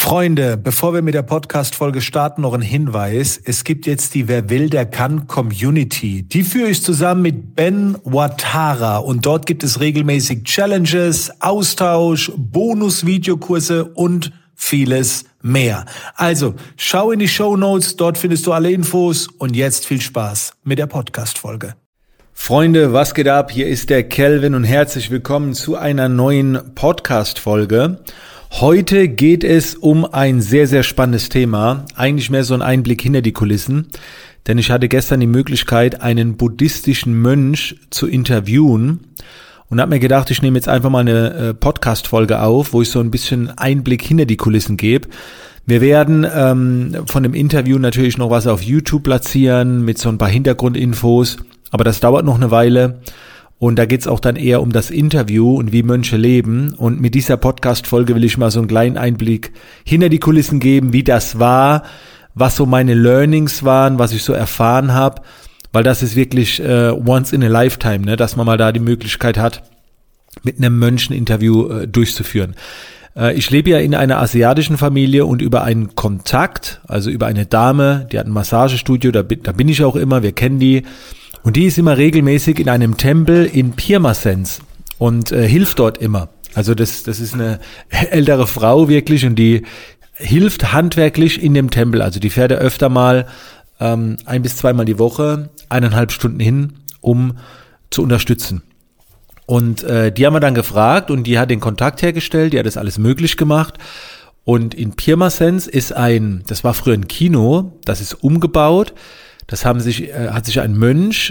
Freunde, bevor wir mit der Podcast-Folge starten, noch ein Hinweis. Es gibt jetzt die Wer will, der kann Community. Die führe ich zusammen mit Ben Ouattara und dort gibt es regelmäßig Challenges, Austausch, Bonus-Videokurse und vieles mehr. Also, schau in die Shownotes, dort findest du alle Infos und jetzt viel Spaß mit der Podcast-Folge. Freunde, was geht ab? Hier ist der Kelvin und herzlich willkommen zu einer neuen Podcast-Folge. Heute geht es um ein sehr, sehr spannendes Thema, eigentlich mehr so ein Einblick hinter die Kulissen, denn ich hatte gestern die Möglichkeit, einen buddhistischen Mönch zu interviewen und habe mir gedacht, ich nehme jetzt einfach mal eine Podcast-Folge auf, wo ich so ein bisschen Einblick hinter die Kulissen gebe. Wir werden von dem Interview natürlich noch was auf YouTube platzieren mit so ein paar Hintergrundinfos, aber das dauert noch eine Weile. Und da geht's auch dann eher um das Interview und wie Mönche leben. Und mit dieser Podcast-Folge will ich mal so einen kleinen Einblick hinter die Kulissen geben, wie das war, was so meine Learnings waren, was ich so erfahren habe. Weil das ist wirklich once in a lifetime, ne, dass man mal da die Möglichkeit hat, mit einem Mönch ein Interview durchzuführen. Ich lebe ja in einer asiatischen Familie und über einen Kontakt, also über eine Dame, die hat ein Massagestudio, da bin ich auch immer, wir kennen die. Und die ist immer regelmäßig in einem Tempel in Pirmasens und hilft dort immer. Also das ist eine ältere Frau wirklich und die hilft handwerklich in dem Tempel. Also die fährt öfter mal 1 bis 2 Mal die Woche 1,5 Stunden hin, um zu unterstützen. Und die haben wir dann gefragt und die hat den Kontakt hergestellt, die hat das alles möglich gemacht. Und in Pirmasens ist das war früher ein Kino, das ist umgebaut. Das hat sich ein Mönch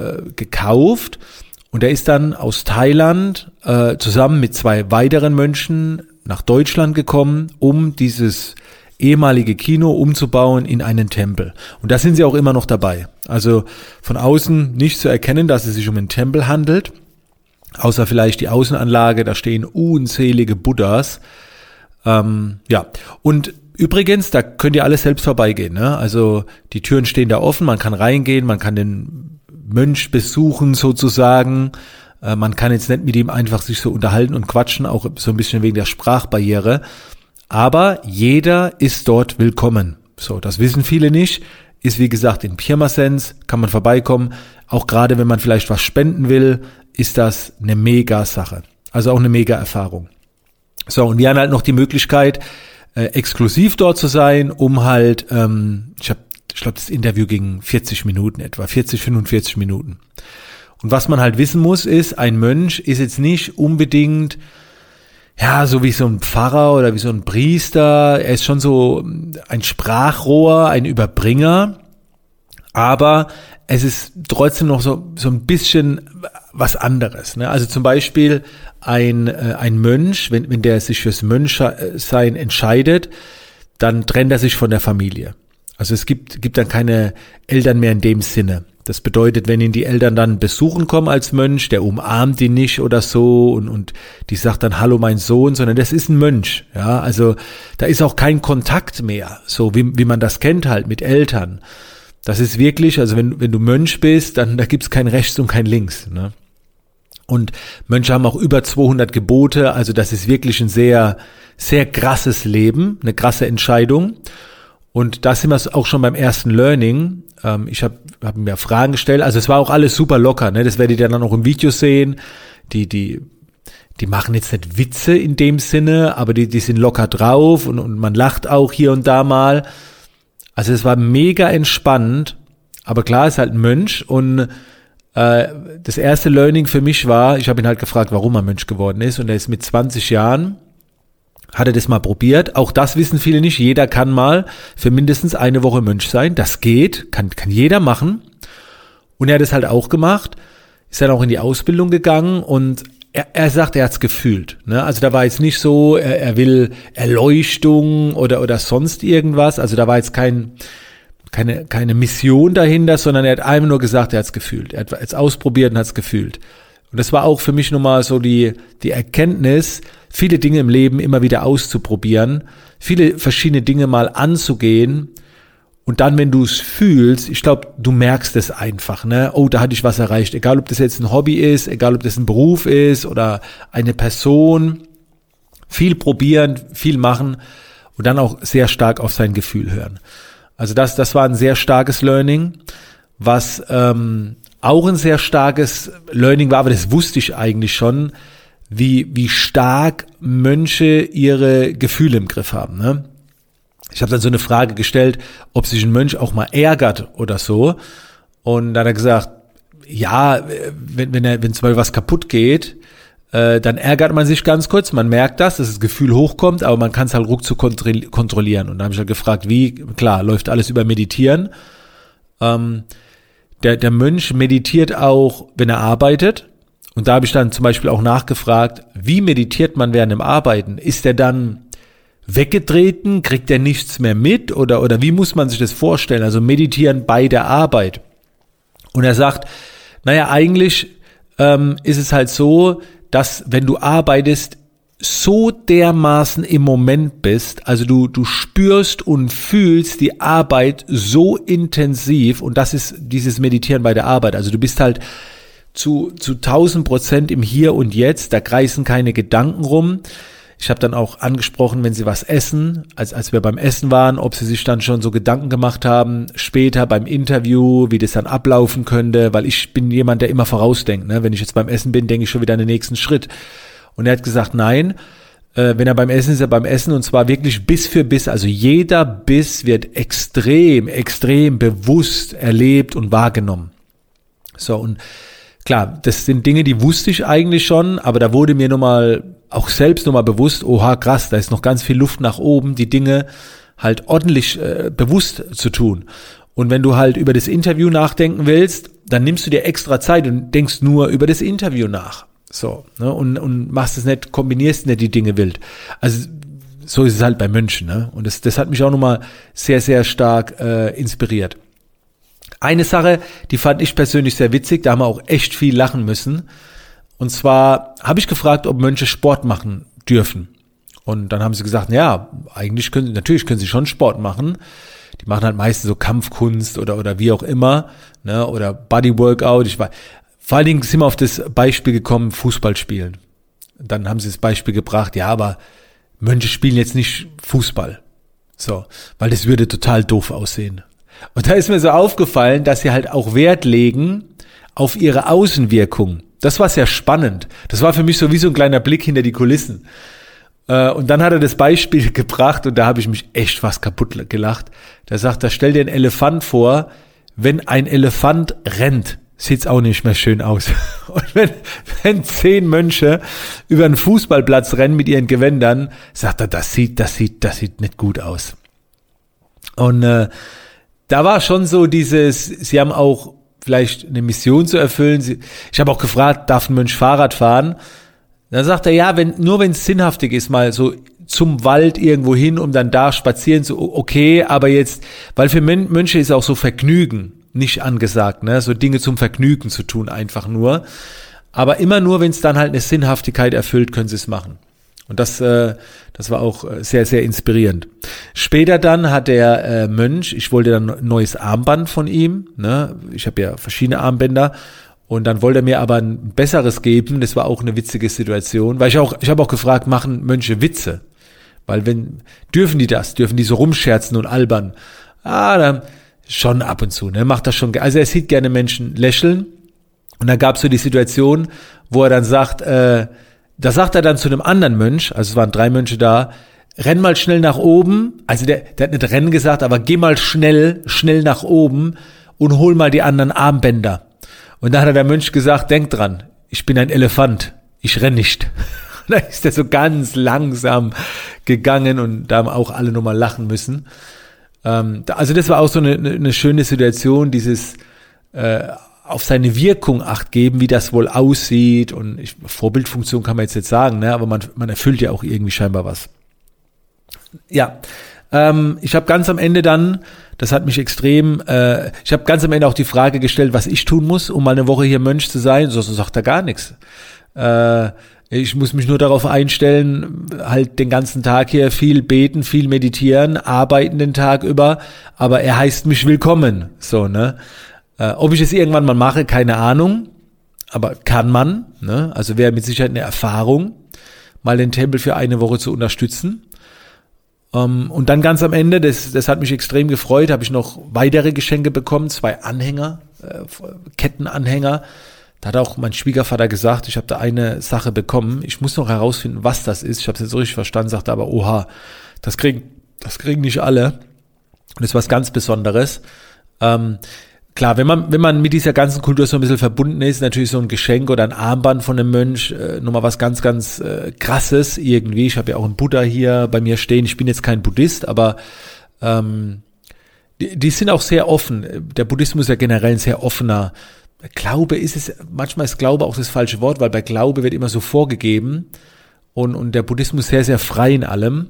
gekauft und der ist dann aus Thailand zusammen mit 2 weiteren Mönchen nach Deutschland gekommen, um dieses ehemalige Kino umzubauen in einen Tempel. Und da sind sie auch immer noch dabei. Also von außen nicht zu erkennen, dass es sich um einen Tempel handelt, außer vielleicht die Außenanlage, da stehen unzählige Buddhas. Ja, und übrigens, da könnt ihr alles selbst vorbeigehen, ne? Also die Türen stehen da offen, man kann reingehen, man kann den Mönch besuchen sozusagen. Man kann jetzt nicht mit ihm einfach sich so unterhalten und quatschen, auch so ein bisschen wegen der Sprachbarriere. Aber jeder ist dort willkommen. So, das wissen viele nicht. Ist wie gesagt in Pirmasens, kann man vorbeikommen. Auch gerade wenn man vielleicht was spenden will, ist das eine mega Sache. Also auch eine mega Erfahrung. So, und wir haben halt noch die Möglichkeit, exklusiv dort zu sein, um halt, ich glaube, das Interview ging 40 Minuten etwa, 45 Minuten. Und was man halt wissen muss, ist, ein Mönch ist jetzt nicht unbedingt, ja, so wie so ein Pfarrer oder wie so ein Priester, er ist schon so ein Sprachrohr, ein Überbringer, aber es ist trotzdem noch so ein bisschen was anderes, ne? Also zum Beispiel ein Mönch, wenn der sich fürs Mönchsein entscheidet, dann trennt er sich von der Familie. Also es gibt dann keine Eltern mehr in dem Sinne. Das bedeutet, wenn ihn die Eltern dann besuchen kommen als Mönch, der umarmt ihn nicht oder so und die sagt dann, hallo mein Sohn, sondern das ist ein Mönch. Ja, also da ist auch kein Kontakt mehr, so wie man das kennt halt mit Eltern. Das ist wirklich, also wenn du Mönch bist, dann da gibt's kein Rechts und kein Links, ne? Und Mönche haben auch über 200 Gebote, also das ist wirklich ein sehr, sehr krasses Leben, eine krasse Entscheidung. Und da sind wir auch schon beim ersten Learning. Ich hab mir Fragen gestellt, also es war auch alles super locker, ne? Das werdet ihr dann auch im Video sehen. Die machen jetzt nicht Witze in dem Sinne, aber die sind locker drauf und man lacht auch hier und da mal. Also es war mega entspannt, aber klar, ist halt ein Mönch und das erste Learning für mich war, ich habe ihn halt gefragt, warum er Mönch geworden ist und er ist mit 20 Jahren, hat er das mal probiert, auch das wissen viele nicht, jeder kann mal für mindestens 1 Woche Mönch sein, das geht, kann jeder machen und er hat es halt auch gemacht, ist dann auch in die Ausbildung gegangen und er sagt, er hat's gefühlt, ne? Also da war jetzt nicht so, er will Erleuchtung oder sonst irgendwas, also da war jetzt keine Mission dahinter, sondern er hat einfach nur gesagt, er hat's gefühlt. Er hat es ausprobiert und hat's gefühlt. Und das war auch für mich nochmal so die Erkenntnis, viele Dinge im Leben immer wieder auszuprobieren, viele verschiedene Dinge mal anzugehen Und dann, wenn du es fühlst, ich glaube, du merkst es einfach, ne? Oh, da hatte ich was erreicht. Egal, ob das jetzt ein Hobby ist, egal, ob das ein Beruf ist oder eine Person. Viel probieren, viel machen. und dann auch sehr stark auf sein Gefühl hören. Also das war ein sehr starkes Learning, was auch ein sehr starkes Learning war, aber das wusste ich eigentlich schon, wie stark Mönche ihre Gefühle im Griff haben. Ne? Ich habe dann so eine Frage gestellt, ob sich ein Mönch auch mal ärgert oder so. Und dann hat er gesagt, ja, wenn zum Beispiel was kaputt geht, dann ärgert man sich ganz kurz, man merkt dass das Gefühl hochkommt, aber man kann es halt ruckzuck kontrollieren. Und dann habe ich halt gefragt, wie, klar, läuft alles über Meditieren. Der Mönch meditiert auch, wenn er arbeitet. Und da habe ich dann zum Beispiel auch nachgefragt, wie meditiert man während dem Arbeiten? Ist er dann weggetreten? Kriegt er nichts mehr mit? Oder wie muss man sich das vorstellen? Also meditieren bei der Arbeit. Und er sagt, naja, eigentlich ist es halt so, dass wenn du arbeitest, so dermaßen im Moment bist, also du spürst und fühlst die Arbeit so intensiv und das ist dieses Meditieren bei der Arbeit. Also du bist halt zu 1000% im Hier und Jetzt, da kreisen keine Gedanken rum. Ich habe dann auch angesprochen, wenn sie was essen, als wir beim Essen waren, ob sie sich dann schon so Gedanken gemacht haben, später beim Interview, wie das dann ablaufen könnte, weil ich bin jemand, der immer vorausdenkt. Ne? Wenn ich jetzt beim Essen bin, denke ich schon wieder an den nächsten Schritt. Und er hat gesagt, nein, wenn er beim Essen ist, er beim Essen und zwar wirklich Biss für Biss. Also jeder Biss wird extrem, extrem bewusst erlebt und wahrgenommen. So, und klar, das sind Dinge, die wusste ich eigentlich schon, aber da wurde mir auch selbst nochmal bewusst, oha krass, da ist noch ganz viel Luft nach oben, die Dinge halt ordentlich bewusst zu tun. Und wenn du halt über das Interview nachdenken willst, dann nimmst du dir extra Zeit und denkst nur über das Interview nach. So, ne? Und machst es nicht, kombinierst nicht die Dinge wild. Also so ist es halt bei Mönchen, ne? Und das hat mich auch nochmal sehr, sehr stark inspiriert. Eine Sache, die fand ich persönlich sehr witzig, da haben wir auch echt viel lachen müssen. Und zwar habe ich gefragt, ob Mönche Sport machen dürfen. Und dann haben sie gesagt, ja, eigentlich natürlich können sie schon Sport machen. Die machen halt meistens so Kampfkunst oder wie auch immer, ne, oder Bodyworkout. Vor allen Dingen sind wir auf das Beispiel gekommen, Fußball spielen. Dann haben sie das Beispiel gebracht, ja, aber Mönche spielen jetzt nicht Fußball. So, weil das würde total doof aussehen. Und da ist mir so aufgefallen, dass sie halt auch Wert legen auf ihre Außenwirkung. Das war sehr spannend. Das war für mich so wie so ein kleiner Blick hinter die Kulissen. Und dann hat er das Beispiel gebracht und da habe ich mich echt fast kaputt gelacht. Da sagt er, stell dir einen Elefant vor, wenn ein Elefant rennt, sieht's auch nicht mehr schön aus. Und wenn 10 Mönche über einen Fußballplatz rennen mit ihren Gewändern, sagt er, das sieht nicht gut aus. Und da war schon so sie haben auch vielleicht eine Mission zu erfüllen. Ich habe auch gefragt, darf ein Mönch Fahrrad fahren? Dann sagt er, ja, wenn es sinnhaftig ist, mal so zum Wald irgendwo hin, um dann da spazieren zu, okay, aber jetzt, weil für Mönche ist auch so Vergnügen nicht angesagt, ne, so Dinge zum Vergnügen zu tun, einfach nur. Aber immer nur, wenn es dann halt eine Sinnhaftigkeit erfüllt, können sie es machen. Und das war auch sehr, sehr inspirierend. Später dann hat der Mönch, ich wollte dann ein neues Armband von ihm, ne? Ich habe ja verschiedene Armbänder und dann wollte er mir aber ein besseres geben. Das war auch eine witzige Situation, weil ich habe auch gefragt, machen Mönche Witze? Weil dürfen die so rumscherzen und albern? Dann schon ab und zu, ne? Macht das schon, also er sieht gerne Menschen lächeln und da gab es so die Situation, wo er dann sagt, da sagt er dann zu einem anderen Mönch, also es waren 3 Mönche da, renn mal schnell nach oben, also der hat nicht rennen gesagt, aber geh mal schnell nach oben und hol mal die anderen Armbänder. Und dann hat der Mönch gesagt, denk dran, ich bin ein Elefant, ich renn nicht. Und dann ist er so ganz langsam gegangen und da haben auch alle nochmal lachen müssen. Also das war auch so eine schöne Situation, dieses auf seine Wirkung Acht geben, wie das wohl aussieht und Vorbildfunktion kann man jetzt nicht sagen, ne? Aber man erfüllt ja auch irgendwie scheinbar was. Ja, ich habe ganz am Ende dann, das hat mich extrem, ich habe ganz am Ende auch die Frage gestellt, was ich tun muss, um mal eine Woche hier Mönch zu sein. So sagt er gar nichts. Ich muss mich nur darauf einstellen, halt den ganzen Tag hier viel beten, viel meditieren, arbeiten den Tag über, aber er heißt mich willkommen, so, ne? Ob ich es irgendwann mal mache, keine Ahnung, aber kann man, ne? Also wäre mit Sicherheit eine Erfahrung, mal den Tempel für eine Woche zu unterstützen. Und dann ganz am Ende, das hat mich extrem gefreut, habe ich noch weitere Geschenke bekommen, 2 Anhänger, Kettenanhänger. Da hat auch mein Schwiegervater gesagt, ich habe da eine Sache bekommen. Ich muss noch herausfinden, was das ist. Ich habe es nicht so richtig verstanden, sagte aber, oha, das kriegen nicht alle. Und das ist was ganz Besonderes. Klar, wenn man mit dieser ganzen Kultur so ein bisschen verbunden ist, natürlich so ein Geschenk oder ein Armband von einem Mönch, nochmal was ganz, ganz Krasses irgendwie. Ich habe ja auch einen Buddha hier bei mir stehen. Ich bin jetzt kein Buddhist, aber die sind auch sehr offen. Der Buddhismus ist ja generell ein sehr offener. Glaube manchmal ist Glaube auch das falsche Wort, weil bei Glaube wird immer so vorgegeben und der Buddhismus sehr, sehr frei in allem.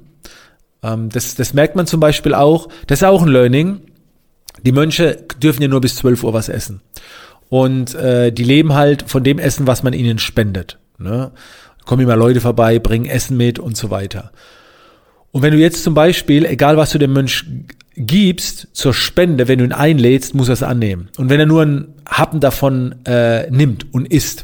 Das merkt man zum Beispiel auch, das ist auch ein Learning. Die Mönche dürfen ja nur bis 12 Uhr was essen. Und die leben halt von dem Essen, was man ihnen spendet. Ne? Kommen immer Leute vorbei, bringen Essen mit und so weiter. Und wenn du jetzt zum Beispiel, egal was du dem Mönch gibst zur Spende, wenn du ihn einlädst, muss er es annehmen. Und wenn er nur einen Happen davon nimmt und isst.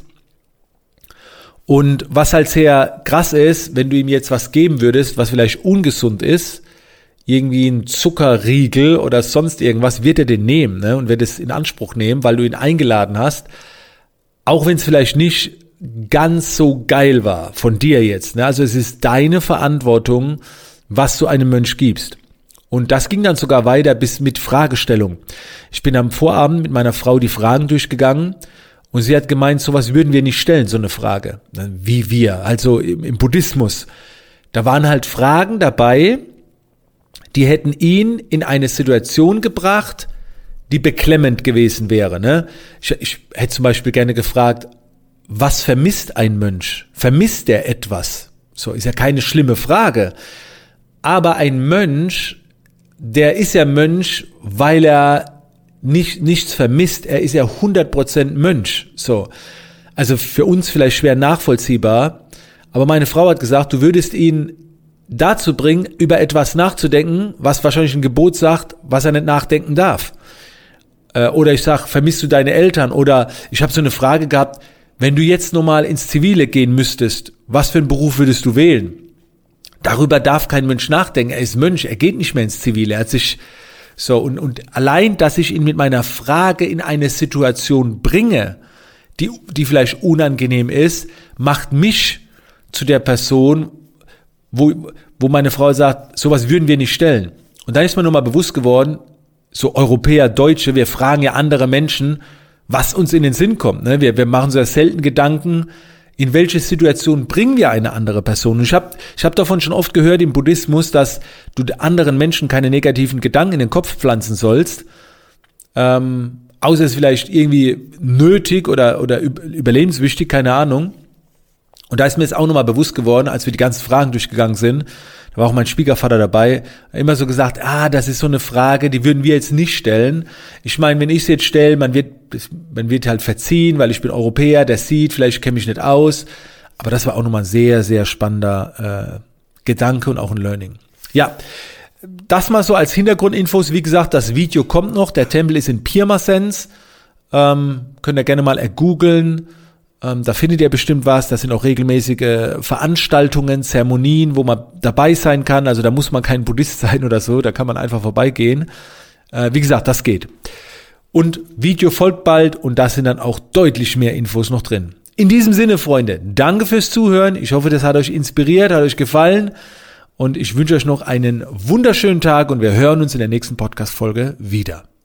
Und was halt sehr krass ist, wenn du ihm jetzt was geben würdest, was vielleicht ungesund ist, irgendwie ein Zuckerriegel oder sonst irgendwas, wird er den nehmen, ne? Und wird es in Anspruch nehmen, weil du ihn eingeladen hast, auch wenn es vielleicht nicht ganz so geil war von dir jetzt. Ne? Also es ist deine Verantwortung, was du einem Mönch gibst. Und das ging dann sogar weiter bis mit Fragestellung. Ich bin am Vorabend mit meiner Frau die Fragen durchgegangen und sie hat gemeint, sowas würden wir nicht stellen, so eine Frage. Wie wir, also im Buddhismus. Da waren halt Fragen dabei, die hätten ihn in eine Situation gebracht, die beklemmend gewesen wäre. Ne? Ich hätte zum Beispiel gerne gefragt, was vermisst ein Mönch? Vermisst er etwas? So ist ja keine schlimme Frage. Aber ein Mönch, der ist ja Mönch, weil er nichts vermisst. Er ist ja 100% Mönch. So. Also für uns vielleicht schwer nachvollziehbar. Aber meine Frau hat gesagt, du würdest ihn dazu bringen, über etwas nachzudenken, was wahrscheinlich ein Gebot sagt, was er nicht nachdenken darf. Oder ich sag, vermisst du deine Eltern? Oder ich habe so eine Frage gehabt, wenn du jetzt nochmal ins Zivile gehen müsstest, was für einen Beruf würdest du wählen? Darüber darf kein Mensch nachdenken. Er ist Mönch, er geht nicht mehr ins Zivile. Er hat sich so und allein, dass ich ihn mit meiner Frage in eine Situation bringe, die vielleicht unangenehm ist, macht mich zu der Person, wo meine Frau sagt, sowas würden wir nicht stellen. Und dann ist mir nochmal bewusst geworden, so Europäer, Deutsche, wir fragen ja andere Menschen, was uns in den Sinn kommt. Ne? Wir machen so selten Gedanken, in welche Situation bringen wir eine andere Person. Und ich hab davon schon oft gehört im Buddhismus, dass du anderen Menschen keine negativen Gedanken in den Kopf pflanzen sollst, außer es ist vielleicht irgendwie nötig oder überlebenswichtig, keine Ahnung. Und da ist mir jetzt auch nochmal bewusst geworden, als wir die ganzen Fragen durchgegangen sind, da war auch mein Schwiegervater dabei, immer so gesagt, das ist so eine Frage, die würden wir jetzt nicht stellen. Ich meine, wenn ich es jetzt stelle, man wird halt verziehen, weil ich bin Europäer, der sieht, vielleicht kenne ich nicht aus. Aber das war auch nochmal ein sehr, sehr spannender Gedanke und auch ein Learning. Ja, das mal so als Hintergrundinfos. Wie gesagt, das Video kommt noch. Der Tempel ist in Pirmasens. Könnt ihr gerne mal ergoogeln. Da findet ihr bestimmt was. Das sind auch regelmäßige Veranstaltungen, Zeremonien, wo man dabei sein kann. Also da muss man kein Buddhist sein oder so. Da kann man einfach vorbeigehen. Wie gesagt, das geht. Und Video folgt bald und da sind dann auch deutlich mehr Infos noch drin. In diesem Sinne, Freunde, danke fürs Zuhören. Ich hoffe, das hat euch inspiriert, hat euch gefallen. Und ich wünsche euch noch einen wunderschönen Tag und wir hören uns in der nächsten Podcast-Folge wieder.